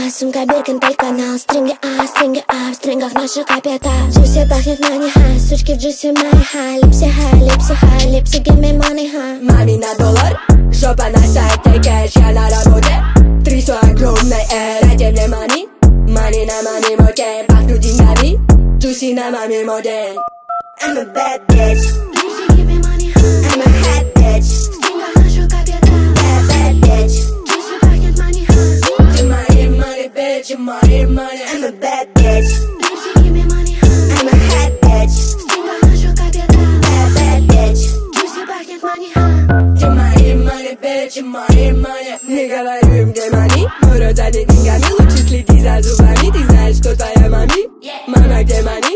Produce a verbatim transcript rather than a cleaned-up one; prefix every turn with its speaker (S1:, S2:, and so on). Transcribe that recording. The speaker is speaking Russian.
S1: сумка Биркин, канал. Стринги А, стринги А, в стрингах наши капета. Джуси пахнет мани, ха, сучки в джуси май, ха. Липси, ха, липси, ха, липси, give me money, ха.
S2: Мами на доллар, жопа на сайте кэш, я на работе. Трясу огромной эр, дайте мне money. Money на маме модель, пахну деньгами. Джуси на маме модель. I'm a bad bitch.
S1: Липси, give me money, ха.
S2: I'm a hot bitch.
S1: В стрингах наши капета.
S2: Bad, bad bitch.
S1: Джуси пахнет мани, ха.
S2: You're my hit money, bitch, you're my hit money. I'm a bad bitch.
S1: Липси, give me money, ха.
S2: I'm a hot bitch.
S1: В стрингах наши капета.
S2: Bad, bad bitch.
S1: Джуси пахнет мани, ха.
S2: You're my hit money, bitch, you're my hit money. Не говорю им, где money. Мой рот занят деньгами, лучше следи за зубами. Ты знаешь, кто твоя мами? Мама, где money?